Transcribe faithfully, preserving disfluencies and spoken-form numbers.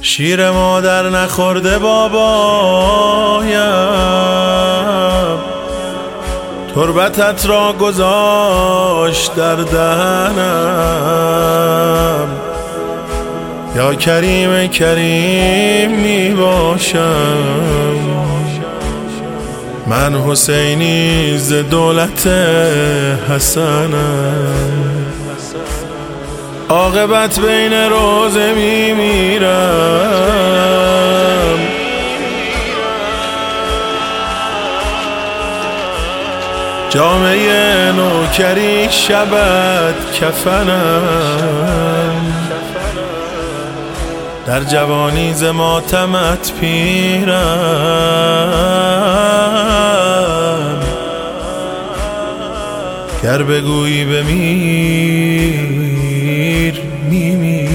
شیر مادر نخورده بابایم، تربتت را گذاشت در دهنم. یا کریم کریم می باشم، من حسینی ز دولت حسنم. عاقبت بین روزه می میرم، جامعه نوکری شبت کفنم. در جوانی ز ماتمت پیرم، گر بگویی بمیر میمیرم.